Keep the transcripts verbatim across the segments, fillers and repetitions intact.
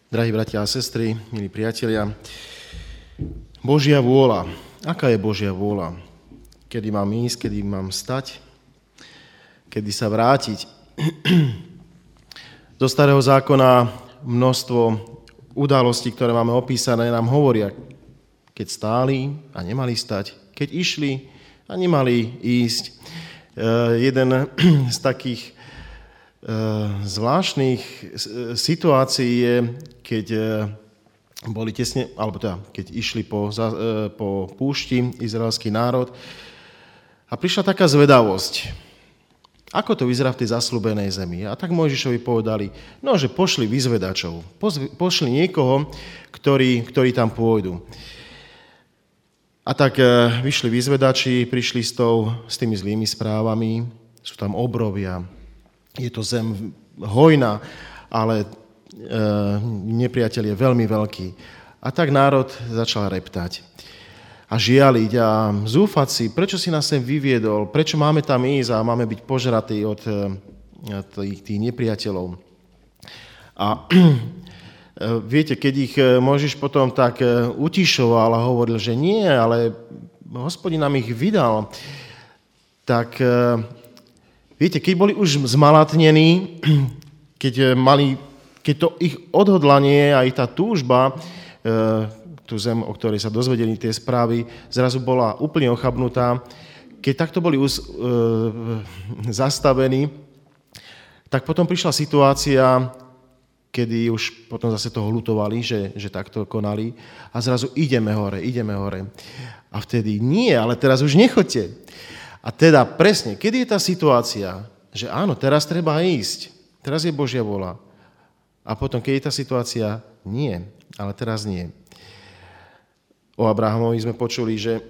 Drahí bratia a sestry, milí priatelia, Božia vôľa. Aká je Božia vôľa? Kedy mám ísť, kedy mám stať, kedy sa vrátiť? Do Starého zákona množstvo udalostí, ktoré máme opísané, nám hovoria, keď stáli a nemali stať, keď išli a nemali ísť. E, jeden z takých zvláštnych situácií je, keď boli tesne, alebo teda, keď išli po, po púšti izraelský národ a prišla taká zvedavosť. Ako to vyzerá v tej zasľúbenej zemi? A tak Mojžišovi povedali, no, že pošli vyzvedačov, pošli niekoho, ktorí, ktorí tam pôjdu. A tak vyšli vyzvedači, prišli s, tou, s tými zlými správami, sú tam obrovia, je to zem hojná, ale e, nepriateľ je veľmi veľký. A tak národ začal reptať a žialiť a zúfať si, prečo si nás sem vyviedol, prečo máme tam ísť a máme byť požratí od e, tých, tých nepriateľov. A e, viete, keď ich Mojžiš potom tak utišoval a hovoril, že nie, ale Hospodin nám ich vydal, tak... E, Viete, keď boli už zmalatnení, keď, mali, keď to ich odhodlanie a aj tá túžba, tú zem, o ktorej sa dozvedeli tie správy, zrazu bola úplne ochabnutá, keď takto boli už, e, zastavení, tak potom prišla situácia, kedy už potom zase toho ľutovali, že, že takto konali a zrazu ideme hore, ideme hore. A vtedy nie, ale teraz už nechoďte. A teda presne, kedy je tá situácia, že áno, teraz treba ísť, teraz je Božia vôľa. A potom, keď je tá situácia, nie, ale teraz nie. O Abrahamovi sme počuli, že,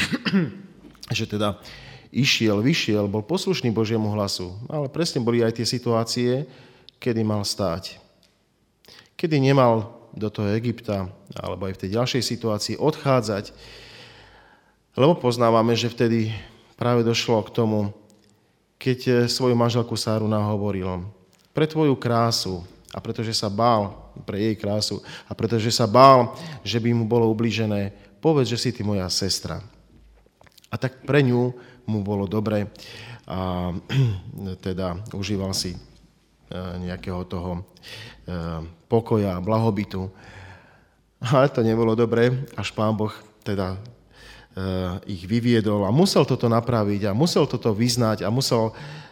že teda išiel, vyšiel, bol poslušný Božiemu hlasu, ale presne boli aj tie situácie, kedy mal stáť. Kedy nemal do toho Egypta, alebo aj v tej ďalšej situácii odchádzať, lebo poznávame, že vtedy práve došlo k tomu, keď svoju manželku Sáru nahovoril pre tvoju krásu a pretože sa bál, pre jej krásu a pretože sa bál, že by mu bolo ublížené, povedz, že si ty moja sestra. A tak pre ňu mu bolo dobre a teda užíval si nejakého toho pokoja a blahobytu. Ale to nebolo dobre, až Pán Boh teda ich vyviedol a musel toto napraviť a musel toto vyznať a musel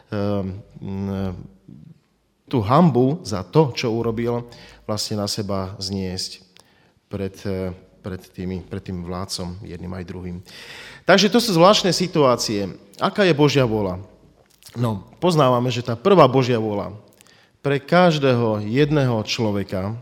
tú hanbu za to, čo urobil, vlastne na seba zniesť pred, pred, tými, pred tým vládcom, jedným aj druhým. Takže to sú zvláštne situácie. Aká je Božia vôľa? No, poznávame, že tá prvá Božia vôľa pre každého jedného človeka,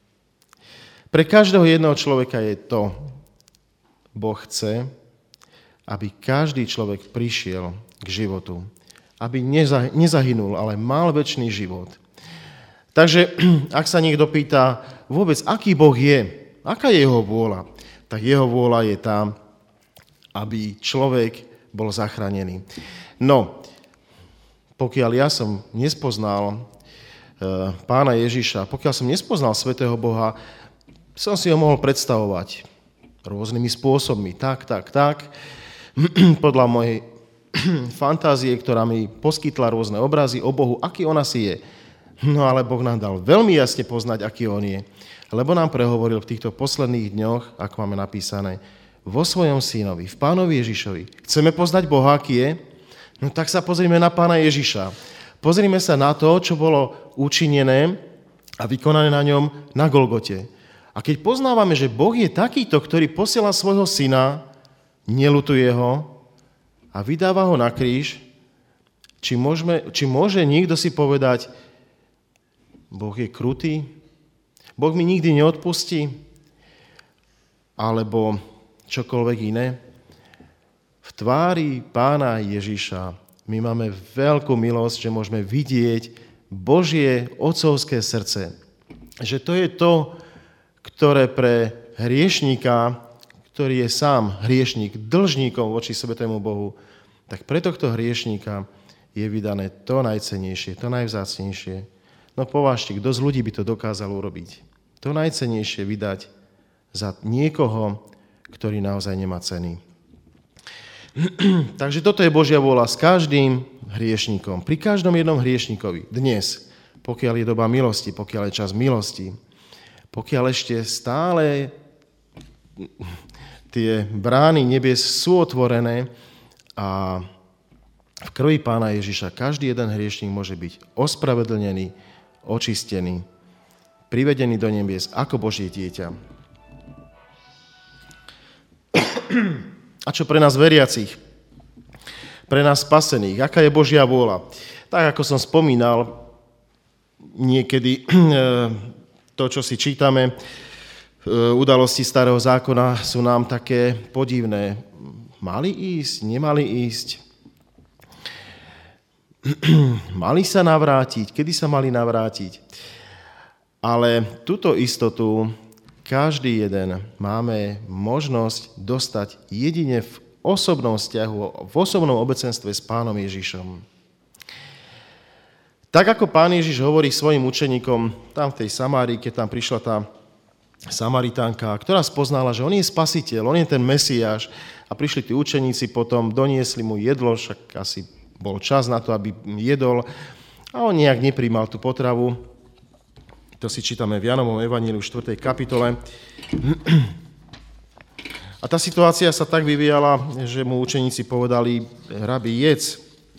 pre každého jedného človeka je to, Boh chce, aby každý človek prišiel k životu, aby nezahynul, ale mal večný život. Takže, ak sa niekto pýta vôbec, aký Boh je, aká je jeho vôľa, tak jeho vôľa je tá, aby človek bol zachránený. No, pokiaľ ja som nespoznal Pána Ježiša, pokiaľ som nespoznal svätého Boha, som si ho mohol predstavovať rôznymi spôsobmi, tak, tak, tak, podľa mojej fantázie, ktorá mi poskytla rôzne obrazy o Bohu, aký on asi je. No ale Boh nám dal veľmi jasne poznať, aký on je, lebo nám prehovoril v týchto posledných dňoch, ako máme napísané, vo svojom synovi, v Pánovi Ježišovi. Chceme poznať Boha, aký je? No tak sa pozrime na Pána Ježiša. Pozrime sa na to, čo bolo učinené a vykonané na ňom na Golgote. A keď poznávame, že Boh je takýto, ktorý posiela svojho syna, nelutuje ho a vydáva ho na kríž, či, môžeme, či môže niekto si povedať, Boh je krutý, Boh mi nikdy neodpustí, alebo čokoľvek iné. V tvári Pána Ježiša my máme veľkú milosť, že môžeme vidieť Božie otcovské srdce. Že to je to, ktoré pre hriešníka, ktorý je sám hriešník, dlžníkom voči svetému Bohu, tak pre tohto hriešníka je vydané to najcennejšie, to najvzácnejšie. No povážte, kto z ľudí by to dokázal urobiť? to najcennejšie vydať za niekoho, ktorý naozaj nemá ceny. Takže toto je Božia vôľa s každým hriešnikom. Pri každom jednom hriešnikovi dnes, pokiaľ je doba milosti, pokiaľ je čas milosti, pokiaľ ešte stále tie brány nebies sú otvorené a v krvi Pána Ježiša každý jeden hriešnik môže byť ospravedlnený, očistený, privedený do nebies ako Božie dieťa. A čo pre nás veriacich? Pre nás spasených? Aká je Božia vôľa? Tak, ako som spomínal, niekedy to, čo si čítame, udalosti Starého zákona sú nám také podivné. Mali ísť? Nemali ísť? Mali sa navrátiť? Kedy sa mali navrátiť? Ale túto istotu každý jeden máme možnosť dostať jedine v osobnom vzťahu, v osobnom obecenstve s Pánom Ježišom. Tak ako Pán Ježiš hovorí svojim učeníkom, tam v tej Samárii, keď tam prišla tá Samaritánka, ktorá spoznala, že on je spasiteľ, on je ten Mesiáš a prišli tí učeníci potom, doniesli mu jedlo, však asi bol čas na to, aby jedol a on nejak nepríjmal tú potravu. To si čítame v Jánovom evaníliu v štvrtej kapitole. A tá situácia sa tak vyvíjala, že mu učeníci povedali, rabi, jedz.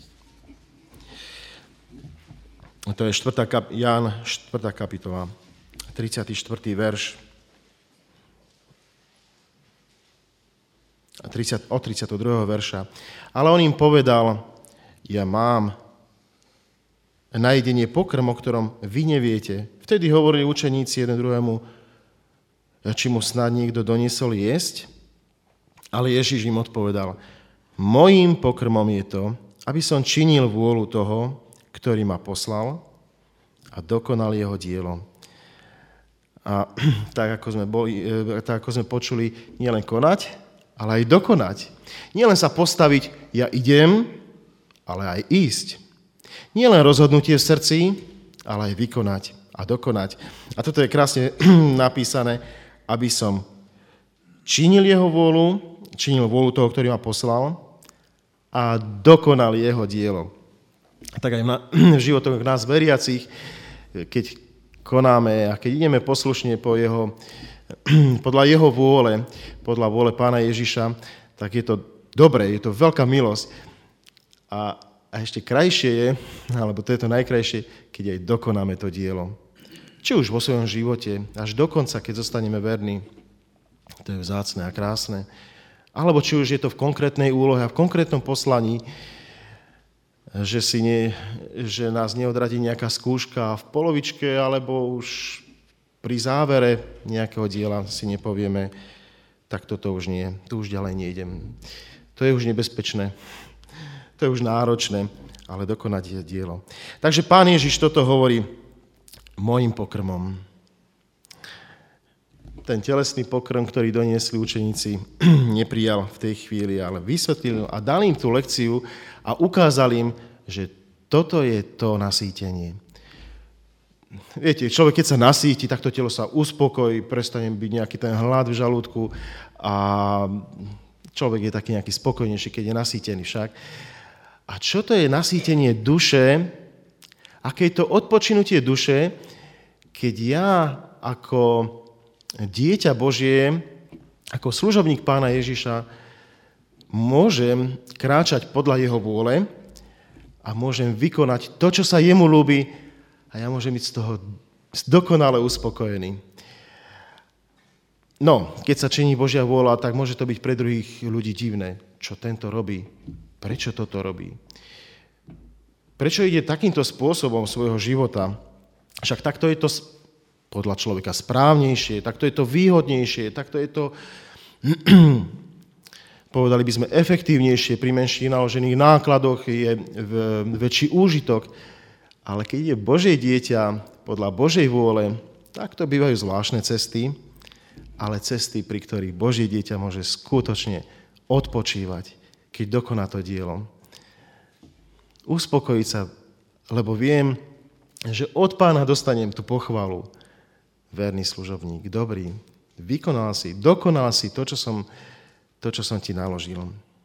To je štvrtá kap- Ján, štvrtá kapitola, tridsiaty štvrtý verš. tridsať, od tridsiateho druhého verša. Ale on im povedal, ja mám na jedenie pokrm, o ktorom vy neviete. Vtedy hovorili učeníci jeden druhému, či mu snad niekto doniesol jesť. Ale Ježiš im odpovedal, mojím pokrmom je to, aby som činil vôľu toho, ktorý ma poslal a dokonal jeho dielo. A tak ako sme, boli, tak ako sme počuli, nielen konať, ale aj dokonať. Nielen sa postaviť, ja idem, ale aj ísť. Nielen rozhodnutie v srdci, ale aj vykonať a dokonať. A toto je krásne napísané, aby som činil jeho vôľu, činil vôľu toho, ktorý ma poslal a dokonal jeho dielo. Tak aj v životoch nás veriacich, keď konáme a keď ideme poslušne po jeho, podľa jeho vôle, podľa vôle Pána Ježiša, tak je to dobré, je to veľká milosť. A, a ešte krajšie je, alebo to je to najkrajšie, keď aj dokonáme to dielo. Či už vo svojom živote, až do konca, keď zostaneme verní, to je vzácne a krásne. Alebo či už je to v konkrétnej úlohe a v konkrétnom poslaní, že, si nie, že nás neodradí nejaká skúška v polovičke, alebo už pri závere nejakého diela si nepovieme, tak toto už nie, tu už ďalej nejdem. To je už nebezpečné, to je už náročné, ale dokonať je dielo. Takže Pán Ježiš toto hovorí mojim pokrmom. Ten telesný pokrm, ktorý doniesli učeníci, neprijal v tej chvíli, ale vysvetlil a dal im tú lekciu a ukázal im, že toto je to nasýtenie. Viete, človek, keď sa nasýti, tak to telo sa uspokojí, prestane byť nejaký ten hlad v žalúdku a človek je taký nejaký spokojnejší, keď je nasýtený však. A čo to je nasýtenie duše? Aké je to odpočinutie duše, keď ja ako dieťa Božie, ako služobník Pána Ježiša, môžem kráčať podľa jeho vôle a môžem vykonať to, čo sa jemu ľúbi a ja môžem byť z toho dokonale uspokojený. No, keď sa činí Božia vôľa, tak môže to byť pre druhých ľudí divné. Čo tento robí? Prečo toto robí? Prečo ide takýmto spôsobom svojho života? Však takto je to podľa človeka správnejšie, takto je to výhodnejšie, takto je to, povedali by sme, efektívnejšie, pri menších naložených nákladoch je väčší úžitok. Ale keď je Božie dieťa podľa Božej vôle, tak to bývajú zvláštne cesty, ale cesty, pri ktorých Božie dieťa môže skutočne odpočívať, keď dokoná to dielo. Uspokojiť sa, lebo viem, že od Pána dostanem tú pochvalu. verný služobník, dobrý, vykonal si, dokonal si to, čo som, to, čo som ti naložil.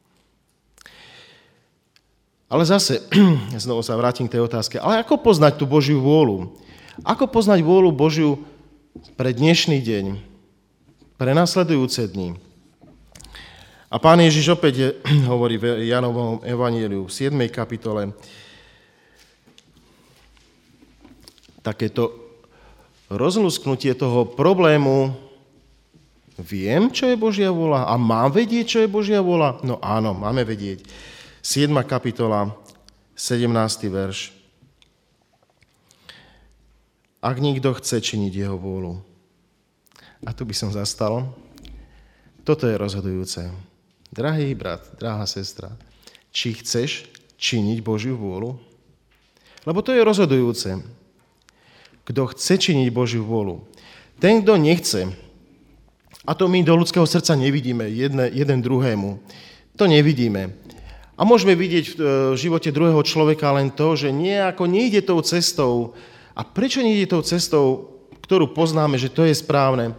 Ale zase, znovu sa vrátim k tej otázke, ale ako poznať tú Božiu vôľu? Ako poznať vôľu Božiu pre dnešný deň, pre nasledujúce dni? A Pán Ježiš opäť hovorí v Jánovom evanjeliu v siedmej kapitole takéto rozlusknutie toho problému. Viem, čo je Božia vôľa a mám vedieť, čo je Božia vôľa? No áno, máme vedieť. siedma kapitola, sedemnásty verš. Ak niekto chce činiť jeho vôľu. A tu by som zastal. Toto je rozhodujúce. Drahý brat, drahá sestra, či chceš činiť Božiu vôľu? Lebo to je rozhodujúce. Kto chce činiť Božiu vôľu? Ten, kto nechce, a to my do ľudského srdca nevidíme jedne, jeden druhému, to nevidíme. A môžeme vidieť v živote druhého človeka len to, že nejako nejde tou cestou. A prečo nejde tou cestou, ktorú poznáme, že to je správne?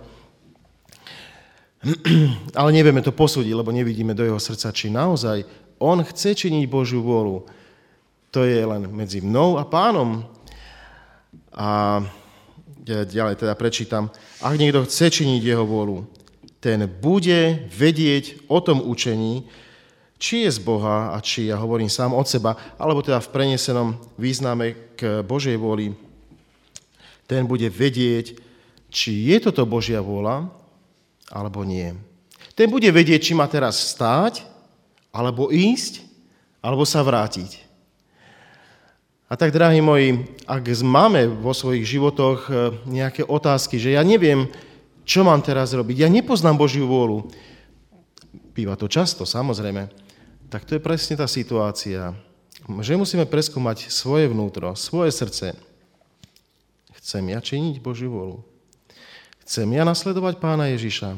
Ale nevieme to posúdiť, lebo nevidíme do jeho srdca, či naozaj on chce činiť Božiu vôľu. To je len medzi mnou a Pánom. A ďalej teda prečítam. Ak niekto chce činiť jeho vôľu, ten bude vedieť o tom učení, či je z Boha a či, ja hovorím sám od seba, alebo teda v prenesenom význame k Božej vôli, ten bude vedieť, či je toto Božia vôľa, alebo nie. Ten bude vedieť, či má teraz stáť, alebo ísť, alebo sa vrátiť. A tak, drahí moji, ak máme vo svojich životoch nejaké otázky, že ja neviem, čo mám teraz robiť, ja nepoznám Božiu vôľu, býva to často, samozrejme, tak to je presne tá situácia, že musíme preskúmať svoje vnútro, svoje srdce. Chcem ja činiť Božiu vôľu? Chcem ja nasledovať Pána Ježiša?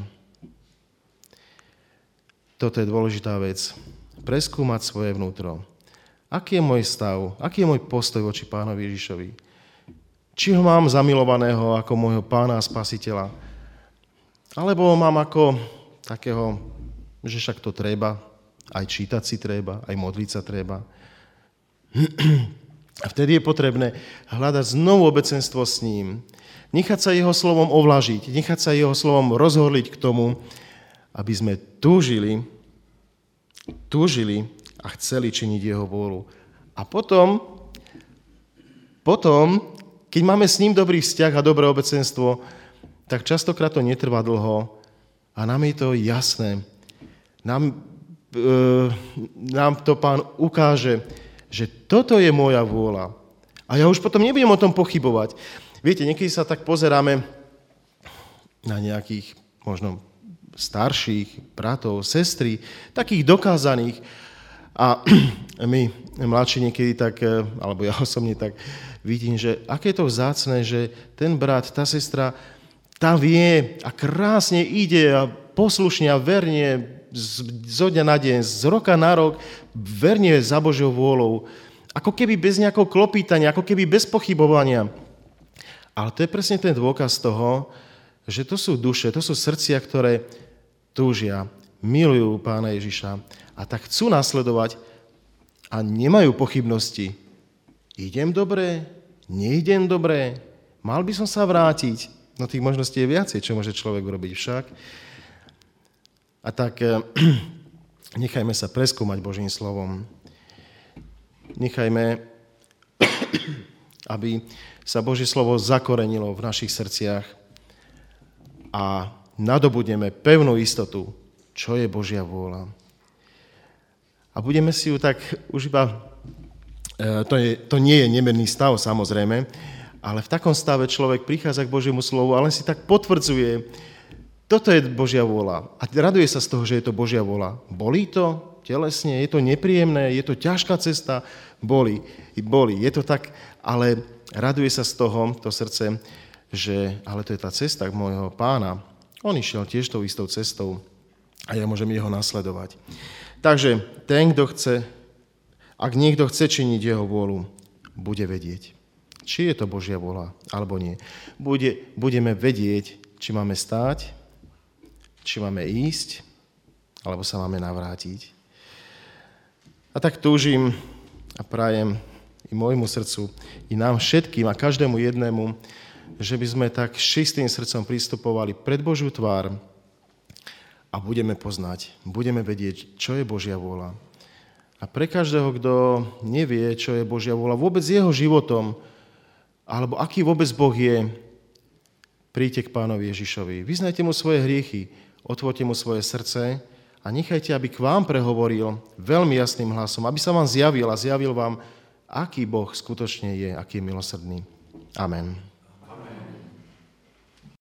Toto je dôležitá vec. Preskúmať svoje vnútro. Aký je môj stav? Aký je môj postoj voči Pánovi Ježišovi? Či ho mám zamilovaného ako môjho Pána a Spasiteľa? Alebo ho mám ako takého, že však to treba, aj čítať si treba, aj modliť sa treba. A vtedy je potrebné hľadať znovu obecenstvo s ním, nechať sa jeho slovom ovlažiť, nechať sa jeho slovom rozhorliť k tomu, aby sme túžili, túžili a chceli činiť jeho vôľu. A potom, potom, keď máme s ním dobrý vzťah a dobré obecenstvo, tak častokrát to netrvá dlho a nám je to jasné. Nám, e, nám to Pán ukáže, že toto je moja vôľa. A ja už potom nebudem o tom pochybovať. Viete, niekedy sa tak pozeráme na nejakých možno starších bratov, sestry, takých dokázaných. A my, mladší niekedy tak, alebo ja osobne tak vidím, že aké je to vzácne, že ten brat, tá sestra, tá vie a krásne ide a poslušne a verne zo dňa na deň, z roka na rok, verne za Božou vôľou. Ako keby bez nejakého klopýtania, ako keby bez pochybovania. Ale to je presne ten dôkaz toho, že to sú duše, to sú srdcia, ktoré túžia, milujú Pána Ježiša a tak chcú nasledovať a nemajú pochybnosti. Idem dobre? Neidem dobre? Mal by som sa vrátiť? No tých možností je viacej, čo môže človek urobiť však. A tak nechajme sa preskúmať Božím slovom. Nechajme, aby sa Božie slovo zakorenilo v našich srdciach a nadobudneme pevnú istotu, čo je Božia vôľa. A budeme si ju tak už iba, to, je, to nie je nemenný stav samozrejme, ale v takom stave človek prichádza k Božiemu slovu a len si tak potvrdzuje, toto je Božia vôľa. A raduje sa z toho, že je to Božia vôľa. Bolí to telesne, je to nepríjemné, je to ťažká cesta, bolí, bolí. Je to tak, ale raduje sa z toho, to srdce, že ale to je tá cesta môjho Pána. On išiel tiež tou istou cestou a ja môžem jeho nasledovať. Takže ten, kto chce, ak niekto chce činiť jeho vôľu, bude vedieť. či je to Božia vôľa, alebo nie. Bude, budeme vedieť, či máme stáť, či máme ísť, alebo sa máme navrátiť. A tak túžim a prajem i môjmu srdcu, i nám všetkým a každému jednému, že by sme tak čistým srdcom pristupovali pred Božiu tvár a budeme poznať, budeme vedieť, čo je Božia vôľa. A pre každého, kto nevie, čo je Božia vôľa, vôbec jeho životom, alebo aký vôbec Boh je, príďte k Pánovi Ježišovi. Vyznajte mu svoje hriechy, otvorte mu svoje srdce a nechajte, aby k vám prehovoril veľmi jasným hlasom, aby sa vám zjavil a zjavil vám, aký Boh skutočne je, aký je milosrdný. Amen.